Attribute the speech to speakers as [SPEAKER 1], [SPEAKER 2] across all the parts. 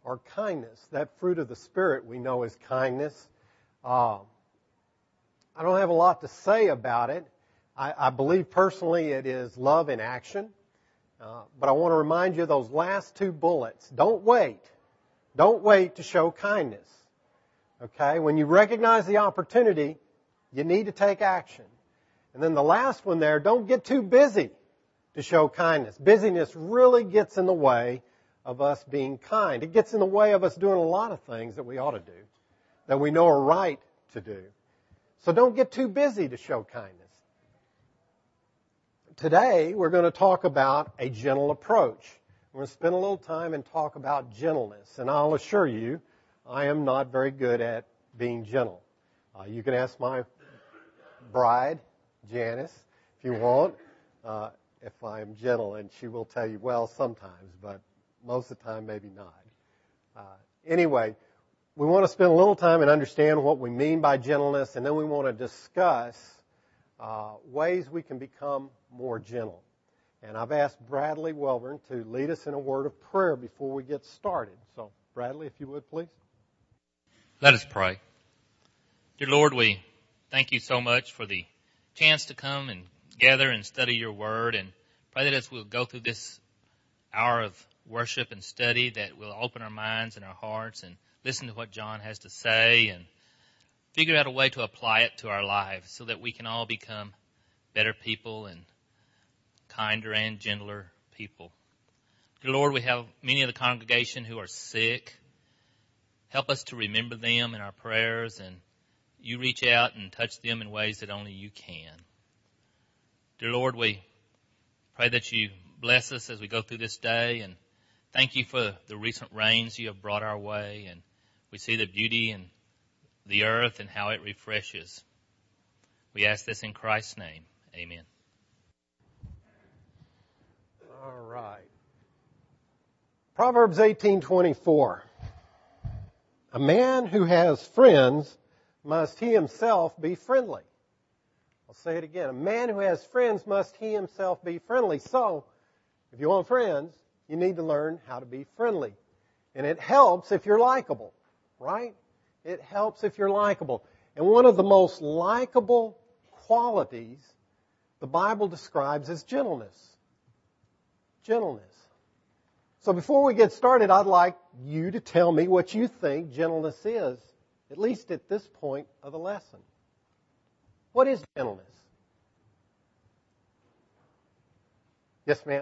[SPEAKER 1] or kindness. That fruit of the Spirit we know is kindness. I don't have a lot to say about it. I believe personally it is love in action. But I want to remind you of those last two bullets. Don't wait. Don't wait to show kindness. Okay? When you recognize the opportunity, you need to take action. And then the last one there, don't get too busy to show kindness. Busyness really gets in the way of us being kind. It gets in the way of us doing a lot of things that we ought to do, that we know are right to do. So don't get too busy to show kindness. Today, we're going to talk about a gentle approach. We're going to spend a little time and talk about gentleness. And I'll assure you, I am not very good at being gentle. You can ask my bride, Janice, if you want, if I'm gentle, and she will tell you, well, sometimes, but most of the time, maybe not. Anyway, we want to spend a little time and understand what we mean by gentleness, and then we want to discuss ways we can become more gentle. And I've asked Bradley Welborn to lead us in a word of prayer before we get started. So, Bradley, if you would, please.
[SPEAKER 2] Let us pray. Dear Lord, we thank you so much for the chance to come and gather and study your word, and pray that as we'll go through this hour of worship and study, that we'll open our minds and our hearts and listen to what John has to say and figure out a way to apply it to our lives so that we can all become better people and kinder and gentler people. Dear Lord, we have many of the congregation who are sick. Help us to remember them in our prayers, and you reach out and touch them in ways that only you can. Dear Lord, we pray that you bless us as we go through this day, and thank you for the recent rains you have brought our way, and we see the beauty in the earth and how it refreshes. We ask this in Christ's name. Amen.
[SPEAKER 1] All right. Proverbs 18:24. A man who has friends must he himself be friendly. I'll say it again. A man who has friends must he himself be friendly. So, if you want friends, you need to learn how to be friendly. And it helps if you're likable, right? It helps if you're likable. And one of the most likable qualities the Bible describes as gentleness. Gentleness. So before we get started, I'd like you to tell me what you think gentleness is, at least at this point of the lesson. What is gentleness? Yes, ma'am.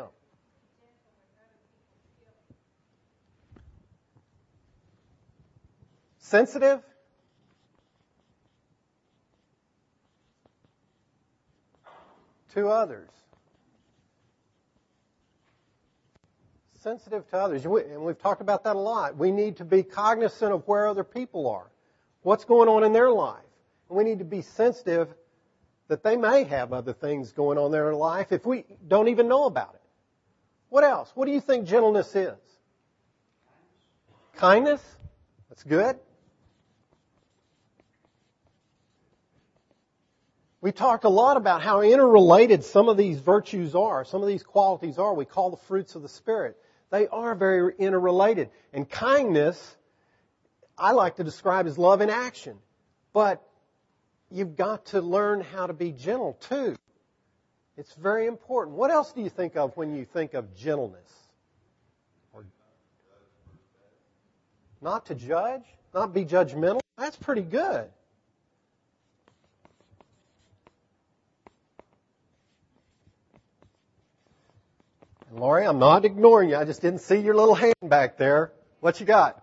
[SPEAKER 1] Sensitive? To others. Sensitive to others. And we've talked about that a lot. We need to be cognizant of where other people are. What's going on in their life. And we need to be sensitive that they may have other things going on in their life if we don't even know about it. What else? What do you think gentleness is? Kindness? That's good. We talked a lot about how interrelated some of these virtues are, some of these qualities are. We call the fruits of the Spirit. They are very interrelated. And kindness, I like to describe as love in action. But you've got to learn how to be gentle too. It's very important. What else do you think of when you think of gentleness? Not to judge? Not be judgmental? That's pretty good. And Lori, I'm not ignoring you. I just didn't see your little hand back there. What you got?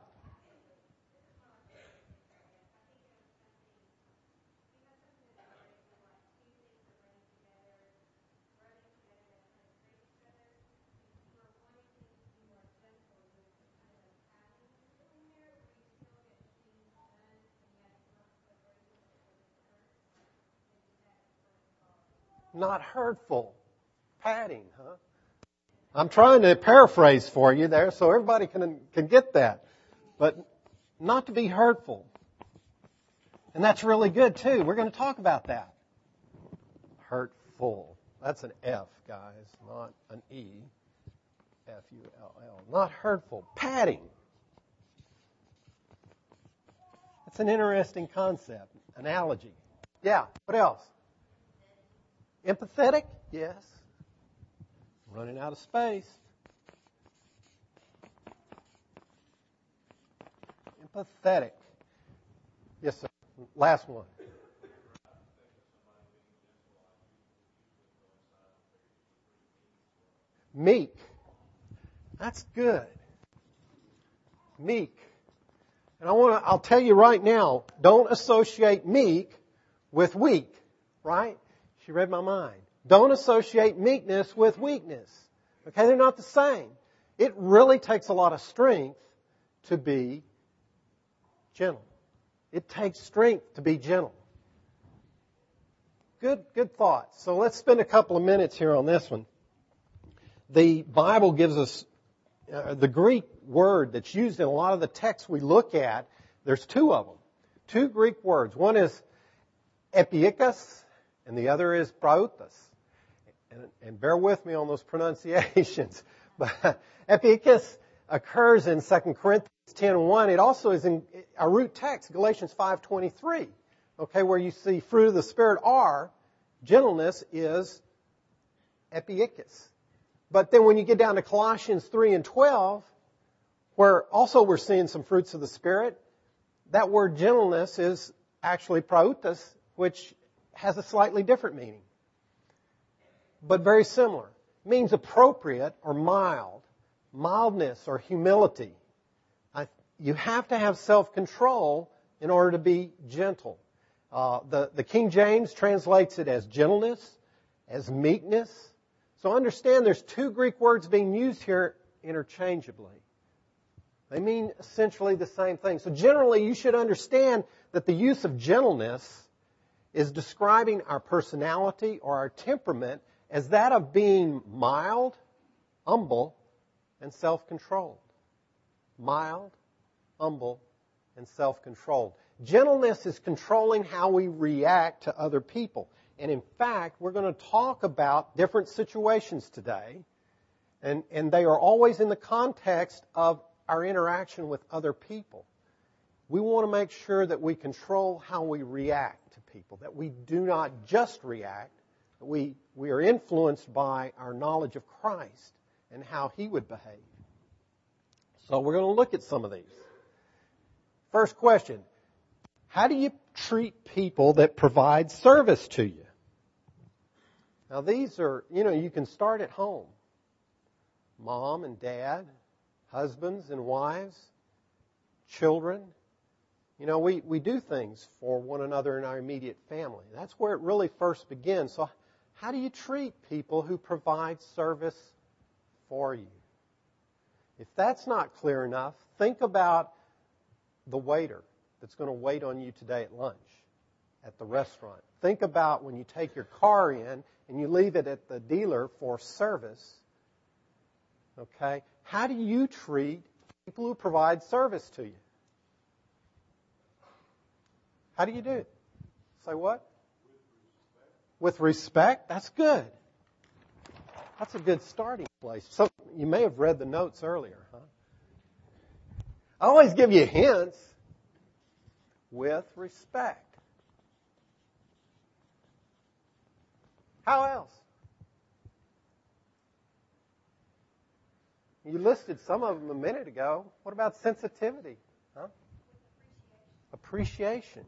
[SPEAKER 1] Not hurtful. Patting, huh? I'm trying to paraphrase for you there so everybody can get that. But not to be hurtful. And that's really good too. We're going to talk about that. Hurtful. That's an F, guys, not an E. F-U-L-L. Not hurtful. Patting. That's an interesting concept, analogy. Yeah, what else? Empathetic? Yes. Running out of space. Empathetic. Yes, sir. Last one. Meek. That's good. Meek. And I'll tell you right now, don't associate meek with weak, right? She read my mind. Don't associate meekness with weakness. Okay, they're not the same. It really takes a lot of strength to be gentle. It takes strength to be gentle. Good thoughts. So let's spend a couple of minutes here on this one. The Bible gives us the Greek word that's used in a lot of the texts we look at. There's two of them. Two Greek words. One is epiikos, and the other is praotos. And bear with me on those pronunciations. But epiikos occurs in 2 Corinthians 10:1. It also is in our root text, Galatians 5:23. Okay, where you see fruit of the Spirit are, gentleness is epiikos. But then when you get down to Colossians 3:12, where also we're seeing some fruits of the Spirit, that word gentleness is actually praotos, which has a slightly different meaning, but very similar. It means appropriate or mild, mildness or humility. You have to have self-control in order to be gentle. The King James translates it as gentleness, as meekness. So understand there's two Greek words being used here interchangeably. They mean essentially the same thing. So generally you should understand that the use of gentleness is describing our personality or our temperament as that of being mild, humble, and self-controlled. Mild, humble, and self-controlled. Gentleness is controlling how we react to other people. And in fact, we're going to talk about different situations today, and they are always in the context of our interaction with other people. We want to make sure that we control how we react to people, that we do not just react, but we are influenced by our knowledge of Christ and how He would behave. So we're going to look at some of these. First question, how do you treat people that provide service to you? Now these are, you can start at home. Mom and dad, husbands and wives, children. We do things for one another in our immediate family. That's where it really first begins. So how do you treat people who provide service for you? If that's not clear enough, think about the waiter that's going to wait on you today at lunch at the restaurant. Think about when you take your car in and you leave it at the dealer for service. Okay? How do you treat people who provide service to you? How do you do it? Say what? With respect. That's good. That's a good starting place. So you may have read the notes earlier, huh? I always give you hints. With respect. How else? You listed some of them a minute ago. What about sensitivity? Huh? Appreciation.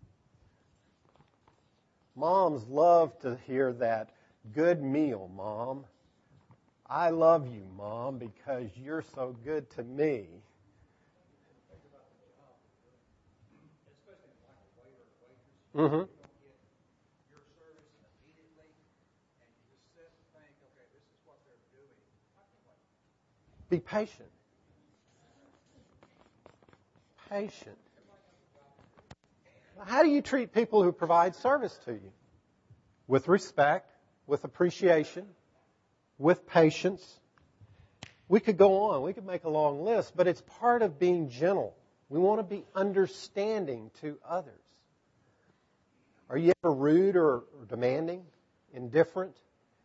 [SPEAKER 1] Moms love to hear that. Good meal, Mom. I love you, Mom, because you're so good to me. Mm-hmm. Be patient. Patient. How do you treat people who provide service to you? With respect, with appreciation, with patience. We could go on. We could make a long list, but it's part of being gentle. We want to be understanding to others. Are you ever rude or demanding, indifferent?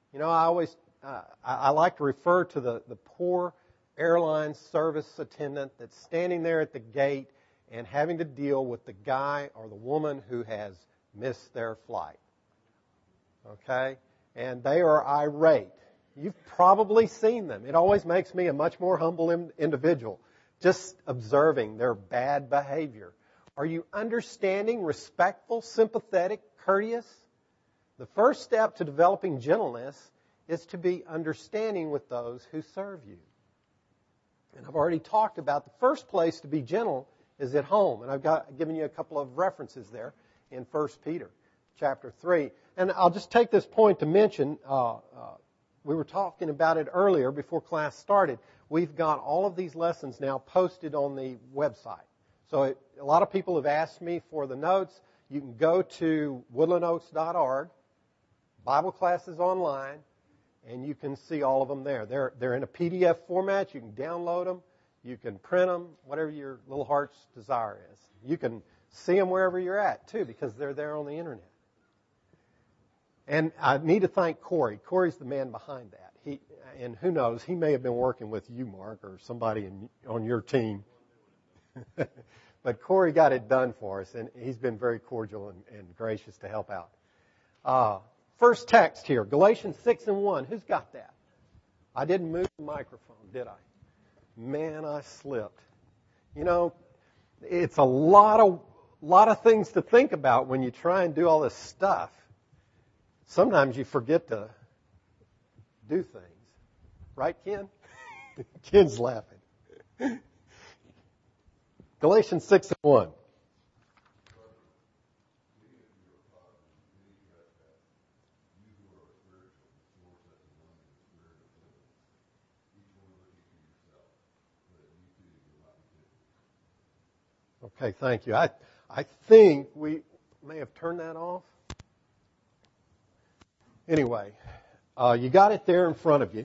[SPEAKER 1] I like to refer to the poor airline service attendant that's standing there at the gate and having to deal with the guy or the woman who has missed their flight. Okay? And they are irate. You've probably seen them. It always makes me a much more humble individual, just observing their bad behavior. Are you understanding, respectful, sympathetic, courteous? The first step to developing gentleness is to be understanding with those who serve you. And I've already talked about the first place to be gentle is at home. And I've given you a couple of references there in 1 Peter chapter 3. And I'll just take this point to mention, we were talking about it earlier before class started. We've got all of these lessons now posted on the website. So a lot of people have asked me for the notes. You can go to woodlandoaks.org, Bible classes online, and you can see all of them there. They're in a PDF format. You can download them. You can print them, whatever your little heart's desire is. You can see them wherever you're at, too, because they're there on the Internet. And I need to thank Corey. Corey's the man behind that. And who knows, he may have been working with you, Mark, or somebody on your team. But Corey got it done for us, and he's been very cordial and gracious to help out. First text here, Galatians 6:1. Who's got that? I didn't move the microphone, did I? Man, I slipped. You know, it's a lot of things to think about when you try and do all this stuff. Sometimes you forget to do things. Right, Ken? Ken's laughing. Galatians 6:1. Okay, thank you. I think we may have turned that off. Anyway, you got it there in front of you.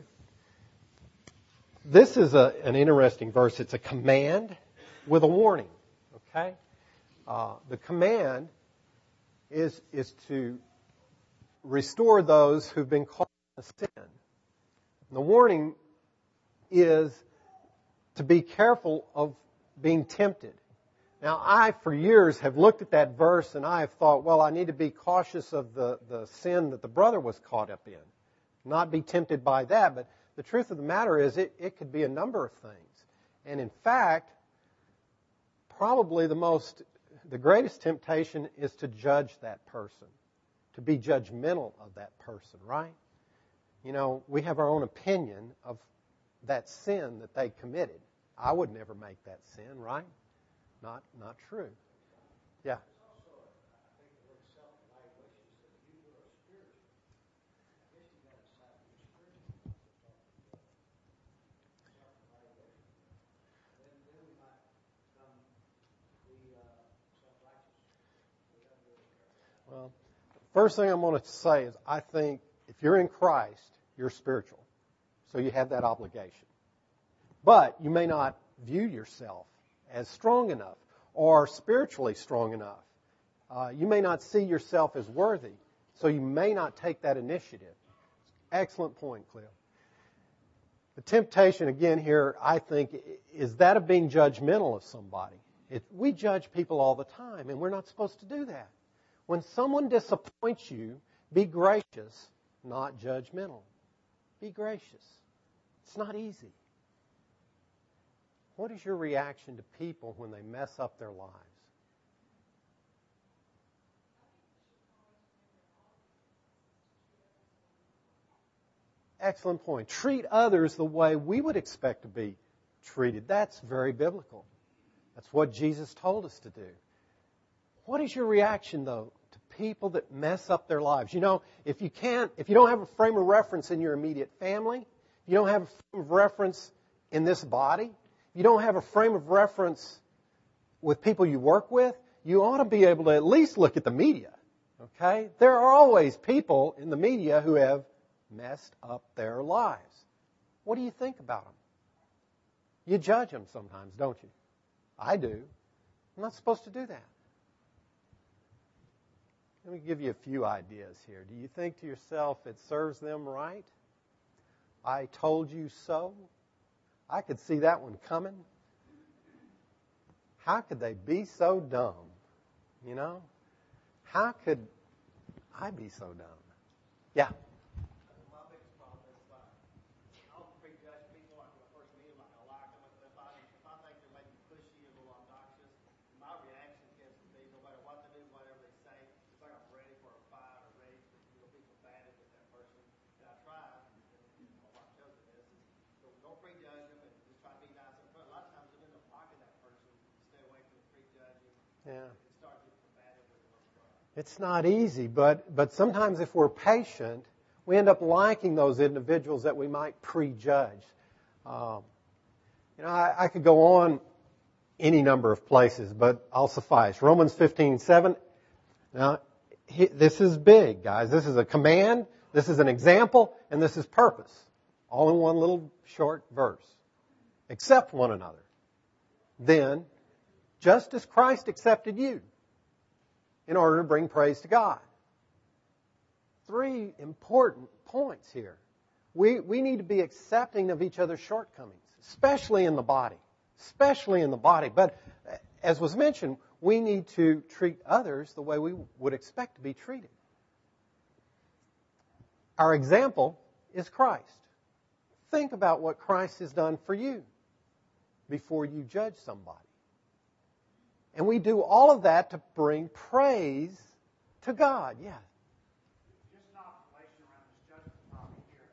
[SPEAKER 1] This is an interesting verse. It's a command with a warning. Okay? The command is to restore those who've been caught in sin. And the warning is to be careful of being tempted. Now, I, for years, have looked at that verse and I have thought, well, I need to be cautious of the sin that the brother was caught up in. Not be tempted by that, but the truth of the matter is it could be a number of things. And in fact, probably the greatest temptation is to judge that person, to be judgmental of that person, right? You know, we have our own opinion of that sin that they committed. I would never make that sin, right? Not true. Yeah. Well, first thing I'm going to say is I think if you're in Christ, you're spiritual. So you have that obligation. But you may not view yourself as strong enough or spiritually strong enough. You may not see yourself as worthy. So you may not take that initiative. Excellent point, Cleo. The temptation, again, here, I think, is that of being judgmental of somebody. We judge people all the time, and we're not supposed to do that. When someone disappoints you, be gracious, not judgmental. Be gracious. It's not easy. What is your reaction to people when they mess up their lives? Excellent point. Treat others the way we would expect to be treated. That's very biblical. That's what Jesus told us to do. What is your reaction, though, to people that mess up their lives? You know, if you don't have a frame of reference in your immediate family, if you don't have a frame of reference in this body, if you don't have a frame of reference with people you work with, you ought to be able to at least look at the media. Okay? There are always people in the media who have messed up their lives. What do you think about them? You judge them sometimes, don't you? I do. I'm not supposed to do that. Let me give you a few ideas here. Do you think to yourself, it serves them right? I told you so? I could see that one coming. How could they be so dumb? You know? How could I be so dumb? Yeah.
[SPEAKER 3] My biggest problem is I'll prejudge people like when I first meet them, like I like them. If I think they're maybe pushy or a little obnoxious, my reaction tends to be no matter what they do, whatever they say, it's like I'm ready for a fight or ready to be combative with that person. And I try, and my wife tells me this, is don't prejudge them and just try to be nice in front. A lot of times they end up blocking that person. Stay away from the prejudging.
[SPEAKER 1] Yeah.
[SPEAKER 3] And start getting combative with them.
[SPEAKER 1] It's not easy, but sometimes if we're patient, we end up liking those individuals that we might prejudge. I could go on any number of places, but I'll suffice. Romans 15:7. Now, this is big, guys. This is a command, this is an example, and this is purpose. All in one little short verse. Accept one another. Then, just as Christ accepted you, in order to bring praise to God. 3 important points here. We need to be accepting of each other's shortcomings, especially in the body. Especially in the body. But as was mentioned, we need to treat others the way we would expect to be treated. Our example is Christ. Think about what Christ has done for you before you judge somebody. And we do all of that to bring praise to God. Yeah.
[SPEAKER 3] Just an observation around this judgment topic here.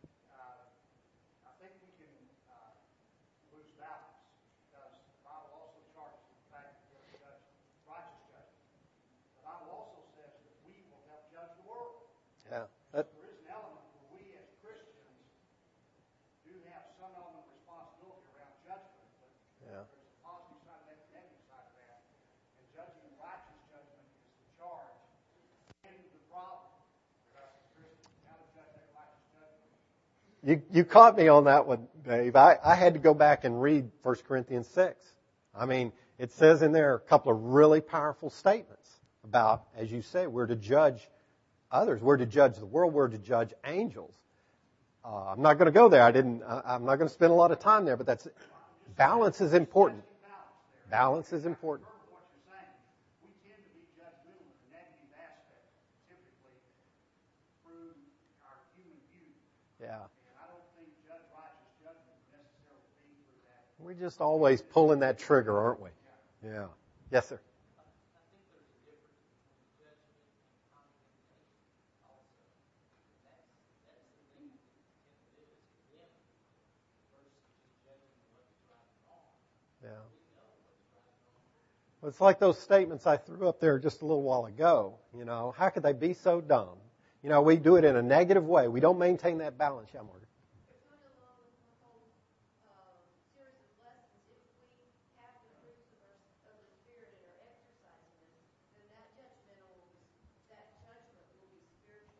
[SPEAKER 3] I think we can lose balance because the Bible also charges the fact that we have to judge righteous judgment. The Bible also says that we will help judge the world.
[SPEAKER 1] Yeah.
[SPEAKER 3] So there is an element where we as Christians do have some element of responsibility around judgment, but
[SPEAKER 1] Yeah.
[SPEAKER 3] there's a positive side and a negative side of that. And judging righteous judgment is the charge and the problem for us as Christians. How to judge that righteous judgment.
[SPEAKER 1] You caught me on that one, Dave. I had to go back and read 1 Corinthians 6. I mean, it says in there a couple of really powerful statements about, as you say, we're to judge others. We're to judge the world. We're to judge angels. I'm not going to go there. I'm not going to spend a lot of time there, but balance is important. Balance is important.
[SPEAKER 3] What you're saying, we tend to be judgmental in the negative aspect, typically through our human view.
[SPEAKER 1] Yeah.
[SPEAKER 3] And I don't think judge righteous judgment would necessarily be through that.
[SPEAKER 1] We're just always pulling that trigger, aren't we? Yeah. Yes, sir. Yeah. Well, it's like those statements I threw up there just a little while ago. How could they be so dumb? We do it in a negative way. We don't maintain that balance. Yeah, Morgan.
[SPEAKER 4] It went along with the whole series of lessons. If we have the fruits of the Spirit and are exercising them, then that judgment will be spiritual.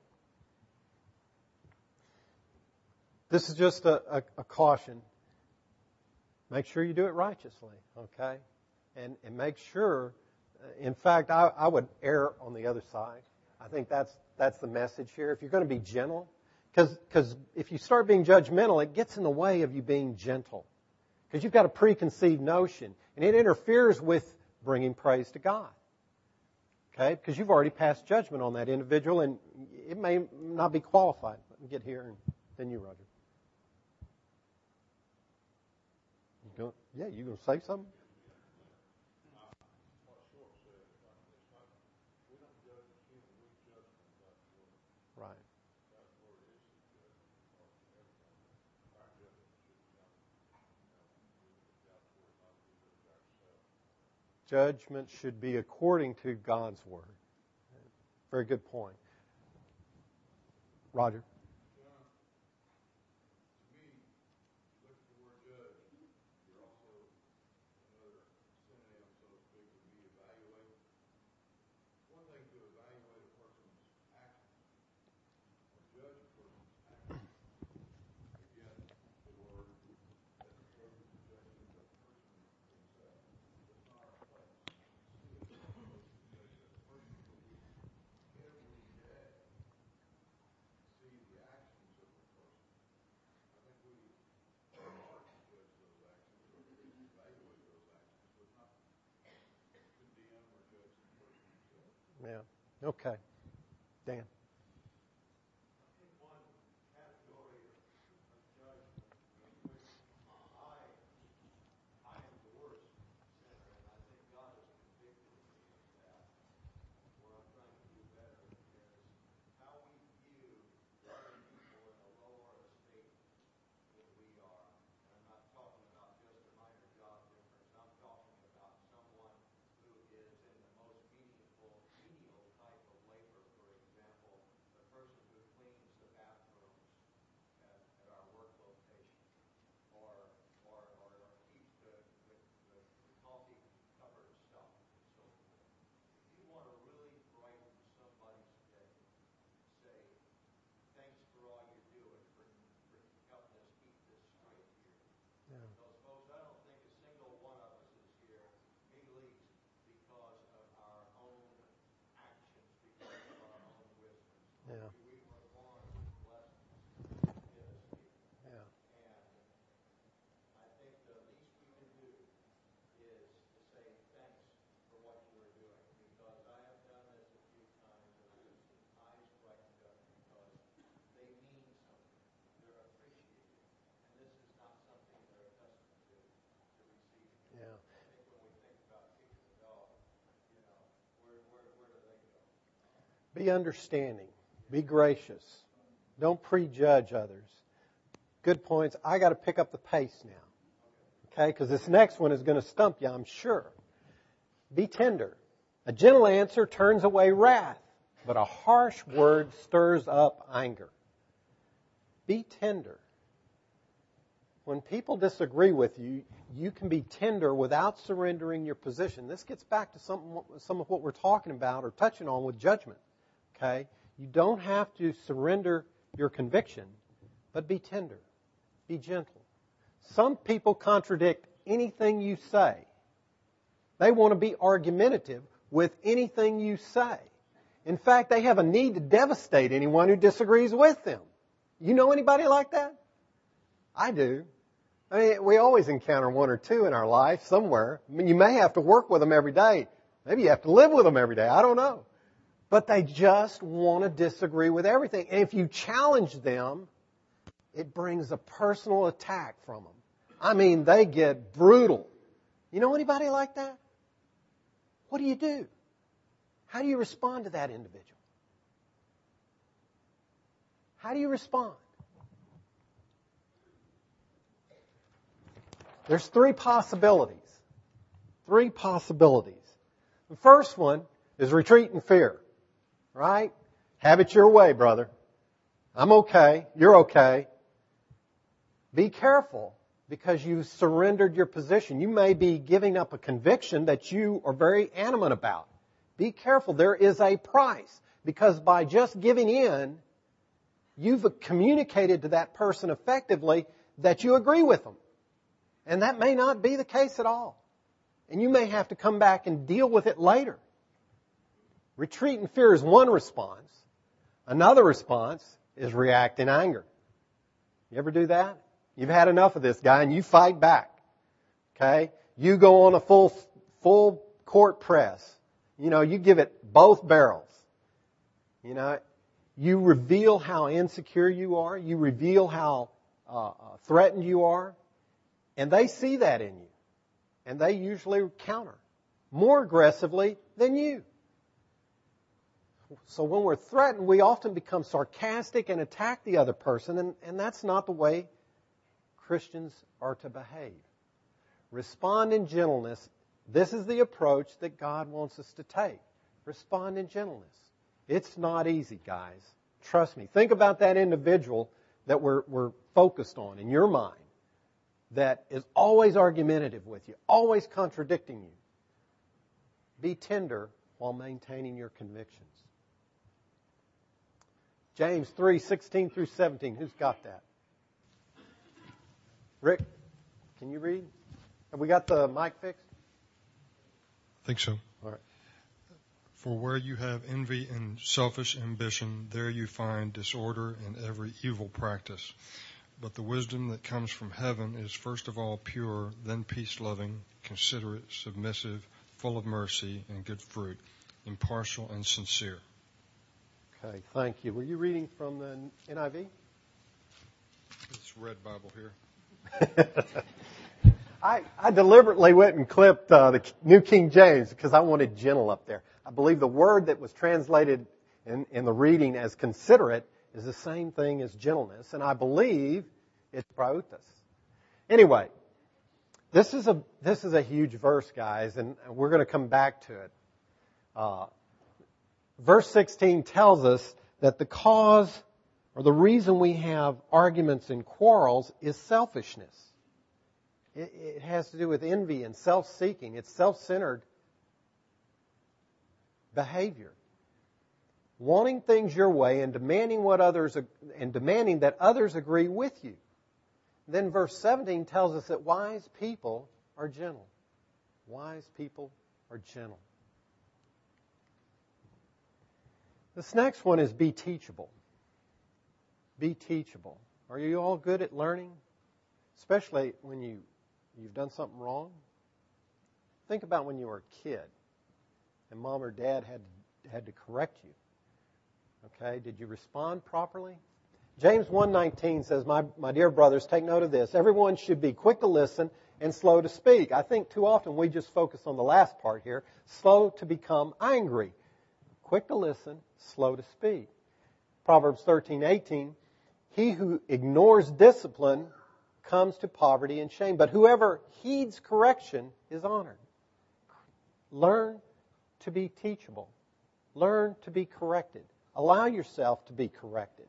[SPEAKER 1] This is just a caution. Make sure you do it righteously, okay? And make sure, in fact, I would err on the other side. I think that's the message here. If you're going to be gentle, because if you start being judgmental, it gets in the way of you being gentle. Because you've got a preconceived notion, and it interferes with bringing praise to God. Okay? Because you've already passed judgment on that individual, and it may not be qualified. Let me get here, and then you, Roger. Yeah, you going to say something? Right. Judgment should be according to God's Word. Very good point. Roger. Yeah. Okay. Dan. Yeah. Yeah. Yeah. Be understanding. Be gracious. Don't prejudge others. Good points. I got to pick up the pace now. Okay? Because this next one is going to stump you, I'm sure. Be tender. A gentle answer turns away wrath, but a harsh word stirs up anger. Be tender. When people disagree with you, you can be tender without surrendering your position. This gets back to some of what we're talking about or touching on with judgment. Okay? You don't have to surrender your conviction, but be tender. Be gentle. Some people contradict anything you say. They want to be argumentative with anything you say. In fact, they have a need to devastate anyone who disagrees with them. You know anybody like that? I do. I mean, we always encounter one or two in our life somewhere. I mean, you may have to work with them every day. Maybe you have to live with them every day. I don't know. But they just want to disagree with everything. And if you challenge them, it brings a personal attack from them. I mean, they get brutal. You know anybody like that? What do? How do you respond to that individual? How do you respond? There's three possibilities. Three possibilities. The first one is retreat in fear. Right? Have it your way, brother. I'm okay. You're okay. Be careful because you've surrendered your position. You may be giving up a conviction that you are very adamant about. Be careful. There is a price because by just giving in, you've communicated to that person effectively that you agree with them. And that may not be the case at all. And you may have to come back and deal with it later. Retreat in fear is one response. Another response is react in anger. You ever do that? You've had enough of this guy and you fight back. Okay? You go on a full court press. You know, you give it both barrels. You know, you reveal how insecure you are. You reveal how threatened you are. And they see that in you. And they usually counter more aggressively than you. So when we're threatened, we often become sarcastic and attack the other person, and that's not the way Christians are to behave. Respond in gentleness. This is the approach that God wants us to take. Respond in gentleness. It's not easy, guys. Trust me. Think about that individual that we're focused on in your mind that is always argumentative with you, always contradicting you. Be tender while maintaining your convictions. James 3:16 through 17. Who's got that? Rick, can you read? Have we got the mic fixed?
[SPEAKER 5] I think so.
[SPEAKER 1] All right.
[SPEAKER 5] For where you have envy and selfish ambition, there you find disorder and every evil practice. But the wisdom that comes from heaven is first of all pure, then peace-loving, considerate, submissive, full of mercy and good fruit, impartial, and sincere.
[SPEAKER 1] Okay, thank you. Were you reading from the NIV?
[SPEAKER 5] It's Red Bible here.
[SPEAKER 1] I deliberately went and clipped the New King James because I wanted gentle up there. I believe the word that was translated in the reading as considerate is the same thing as gentleness, and I believe it's prautos. Anyway, this is a huge verse, guys, and we're going to come back to it. Verse 16 tells us that the cause or the reason we have arguments and quarrels is selfishness. It has to do with envy and self-seeking. It's self-centered behavior. Wanting things your way and demanding that others agree with you. Then verse 17 tells us that wise people are gentle. Wise people are gentle. This next one is be teachable. Be teachable. Are you all good at learning? Especially when you've done something wrong? Think about when you were a kid and mom or dad had to correct you. Okay, did you respond properly? James 1:19 says, my dear brothers, take note of this. Everyone should be quick to listen and slow to speak. I think too often we just focus on the last part here. Slow to become angry. Quick to listen, slow to speak. Proverbs 13:18, he who ignores discipline comes to poverty and shame, but whoever heeds correction is honored. Learn to be teachable. Learn to be corrected. Allow yourself to be corrected.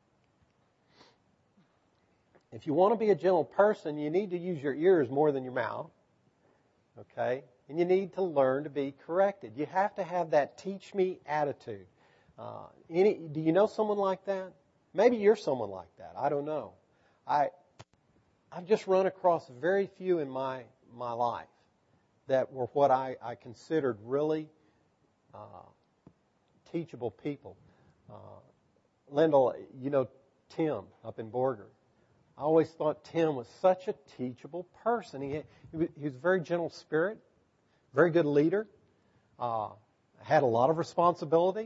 [SPEAKER 1] If you want to be a gentle person, you need to use your ears more than your mouth. Okay? And you need to learn to be corrected. You have to have that teach me attitude. Do you know someone like that? Maybe you're someone like that. I don't know. I've just run across very few in my life that were what I considered really teachable people. Lyndall, you know Tim up in Borger. I always thought Tim was such a teachable person. He was a very gentle spirit, very good leader, had a lot of responsibility,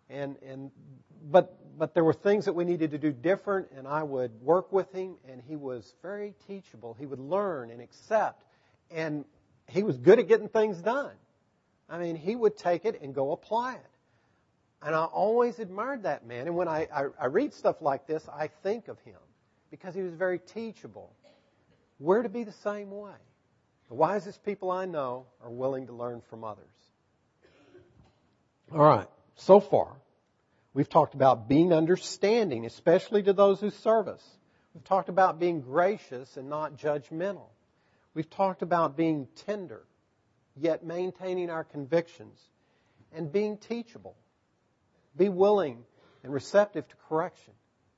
[SPEAKER 1] but there were things that we needed to do different, and I would work with him, and he was very teachable. He would learn and accept, and he was good at getting things done. I mean, he would take it and go apply it. And I always admired that man. And when I read stuff like this, I think of him because he was very teachable. We're to be the same way. The wisest people I know are willing to learn from others. All right, so far, we've talked about being understanding, especially to those who serve us. We've talked about being gracious and not judgmental. We've talked about being tender, yet maintaining our convictions, and being teachable. Be willing and receptive to correction.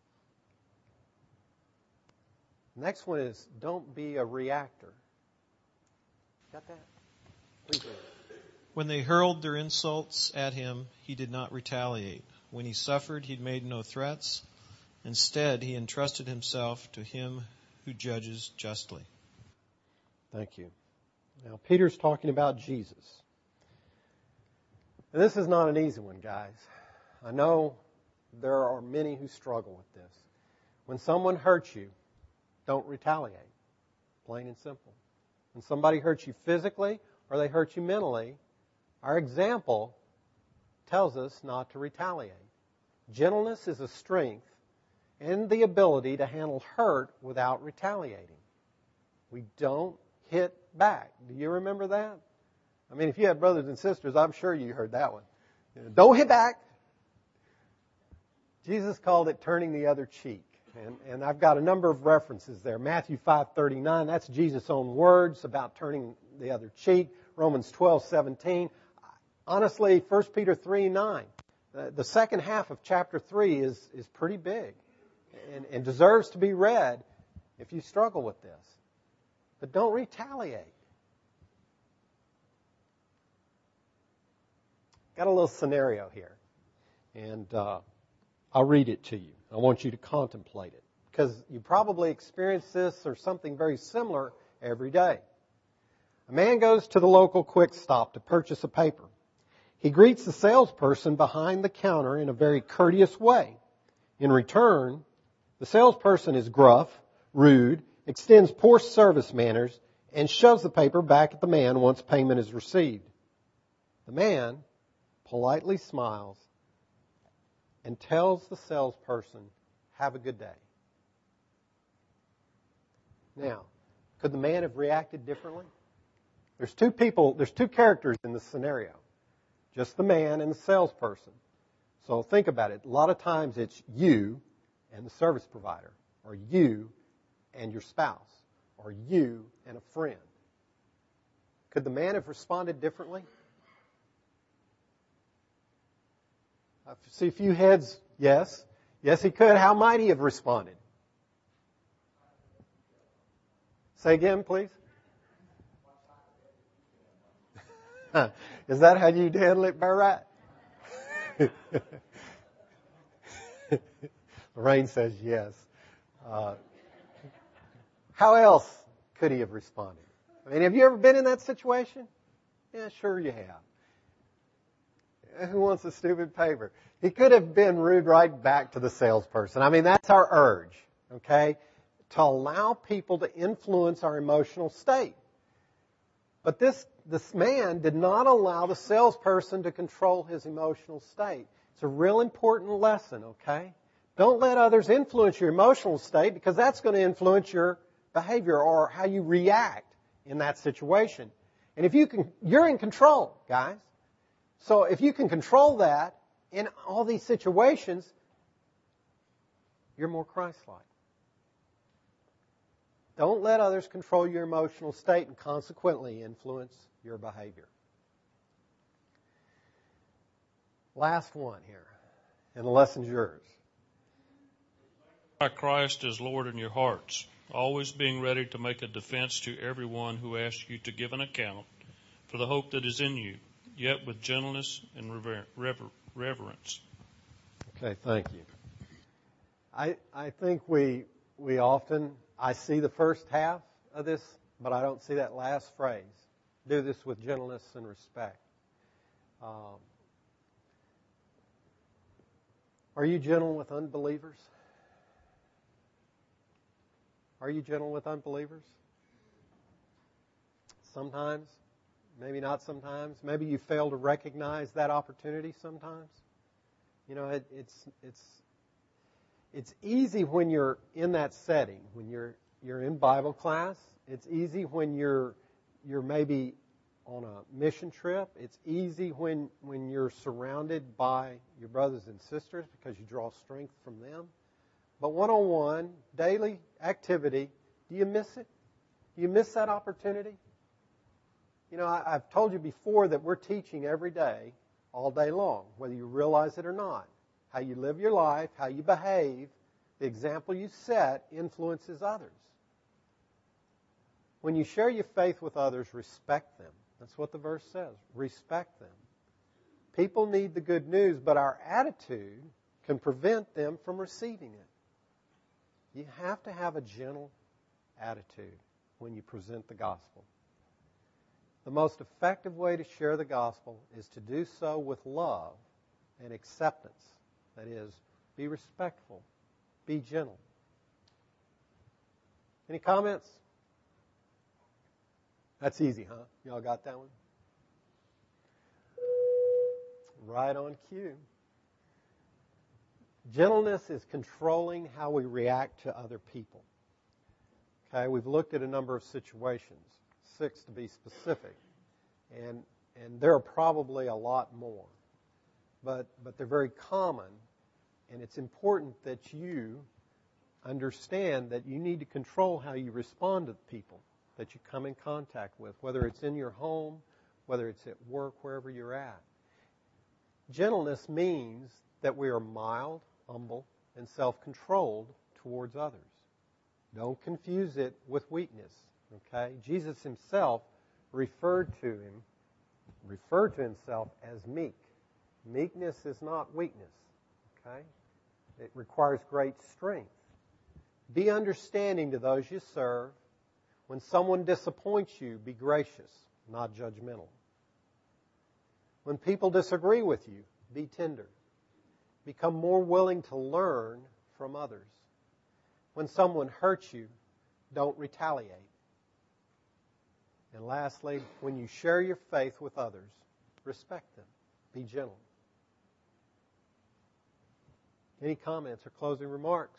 [SPEAKER 1] Next one is don't be a reactor. Got that? Please read.
[SPEAKER 6] When they hurled their insults at him, he did not retaliate. When he suffered, he made no threats. Instead, he entrusted himself to him who judges justly.
[SPEAKER 1] Thank you. Now, Peter's talking about Jesus. And this is not an easy one, guys. I know there are many who struggle with this. When someone hurts you, don't retaliate. Plain and simple. When somebody hurts you physically or they hurt you mentally, our example tells us not to retaliate. Gentleness is a strength and the ability to handle hurt without retaliating. We don't hit back. Do you remember that? I mean, if you had brothers and sisters, I'm sure you heard that one. Don't hit back. Jesus called it turning the other cheek. And I've got a number of references there. Matthew 5:39, that's Jesus' own words about turning the other cheek. Romans 12:17. Honestly, 1 Peter 3:9. The second half of chapter 3 is pretty big and deserves to be read if you struggle with this. But don't retaliate. Got a little scenario here. And I'll read it to you. I want you to contemplate it. Because you probably experience this or something very similar every day. A man goes to the local Quick Stop to purchase a paper. He greets the salesperson behind the counter in a very courteous way. In return, the salesperson is gruff, rude, extends poor service manners, and shoves the paper back at the man once payment is received. The man politely smiles and tells the salesperson, "Have a good day." Now, could the man have reacted differently? There's two characters in this scenario. Just the man and the salesperson. So think about it. A lot of times it's you and the service provider, or you and your spouse, or you and a friend. Could the man have responded differently? I see a few heads. Yes. Yes, he could. How might he have responded? Say again, please. Is that how you handle it, Barat? Lorraine says yes. How else could he have responded? I mean, have you ever been in that situation? Yeah, sure you have. Who wants a stupid paper? He could have been rude right back to the salesperson. I mean, that's our urge, okay? To allow people to influence our emotional state. But this man did not allow the salesperson to control his emotional state. It's a real important lesson, okay? Don't let others influence your emotional state, because that's going to influence your behavior or how you react in that situation. And if you're in control, guys. So if you can control that in all these situations, you're more Christ-like. Don't let others control your emotional state and consequently influence your behavior. Last one here, and the lesson's yours.
[SPEAKER 7] By Christ as Lord in your hearts, always being ready to make a defense to everyone who asks you to give an account for the hope that is in you, yet with gentleness and reverence.
[SPEAKER 1] Okay, thank you. I think we often, I see the first half of this, but I don't see that last phrase. Do this with gentleness and respect. Are you gentle with unbelievers? Are you gentle with unbelievers? Sometimes, maybe not sometimes. Maybe you fail to recognize that opportunity sometimes. You know, it's easy when you're in that setting, when you're in Bible class. It's easy when you're maybe on a mission trip. It's easy when you're surrounded by your brothers and sisters because you draw strength from them. But one-on-one, daily activity, do you miss it? Do you miss that opportunity? You know, I've told you before that we're teaching every day, all day long, whether you realize it or not. How you live your life, how you behave, the example you set influences others. When you share your faith with others, respect them. That's what the verse says. Respect them. People need the good news, but our attitude can prevent them from receiving it. You have to have a gentle attitude when you present the gospel. The most effective way to share the gospel is to do so with love and acceptance. That is, be respectful, be gentle. Any comments? That's easy, huh? Y'all got that one? Right on cue. Gentleness is controlling how we react to other people. Okay, we've looked at a number of situations, 6 to be specific, and there are probably a lot more, but they're very common, and it's important that you understand that you need to control how you respond to people that you come in contact with, whether it's in your home, whether it's at work, wherever you're at. Gentleness means that we are mild, humble, and self-controlled towards others. Don't confuse it with weakness, okay? Jesus himself referred to himself as meek. Meekness is not weakness, okay? It requires great strength. Be understanding to those you serve. When someone disappoints you, be gracious, not judgmental. When people disagree with you, be tender. Become more willing to learn from others. When someone hurts you, don't retaliate. And lastly, when you share your faith with others, respect them. Be gentle. Any comments or closing remarks?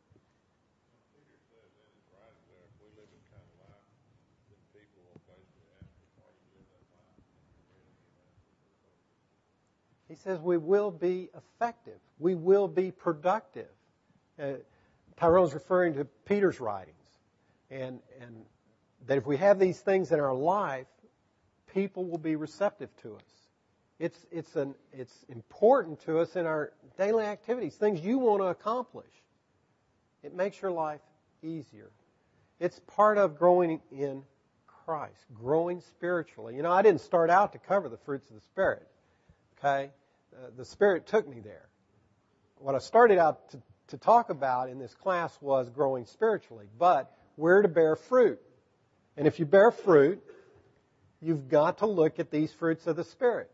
[SPEAKER 1] He says we will be effective. We will be productive. Tyrone's referring to Peter's writings. And that if we have these things in our life, people will be receptive to us. It's important to us in our daily activities, things you want to accomplish. It makes your life easier. It's part of growing in Christ, growing spiritually. You know, I didn't start out to cover the fruits of the Spirit. Okay? The Spirit took me there. What I started out to talk about in this class was growing spiritually, but we're to bear fruit. And if you bear fruit, you've got to look at these fruits of the Spirit.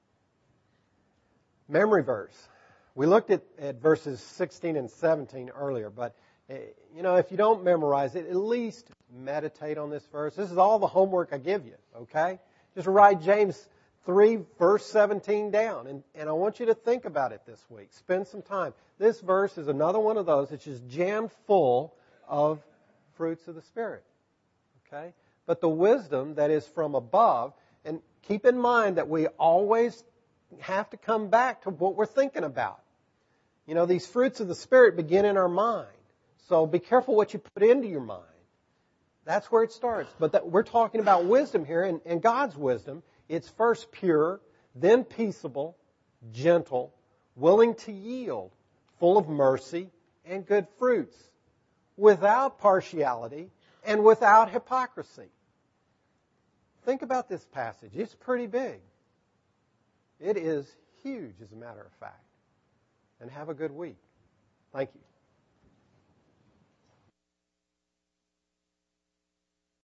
[SPEAKER 1] Memory verse. We looked at verses 16 and 17 earlier, but you know, if you don't memorize it, at least meditate on this verse. This is all the homework I give you, okay? Just write James 3, verse 17 down, and I want you to think about it this week. Spend some time. This verse is another one of those that's just jammed full of fruits of the Spirit, okay? But the wisdom that is from above, and keep in mind that we always have to come back to what we're thinking about. You know, these fruits of the Spirit begin in our mind. So be careful what you put into your mind. That's where it starts. But we're talking about wisdom here, and God's wisdom. It's first pure, then peaceable, gentle, willing to yield, full of mercy and good fruits, without partiality and without hypocrisy. Think about this passage. It's pretty big. It is huge, as a matter of fact. And have a good week. Thank you.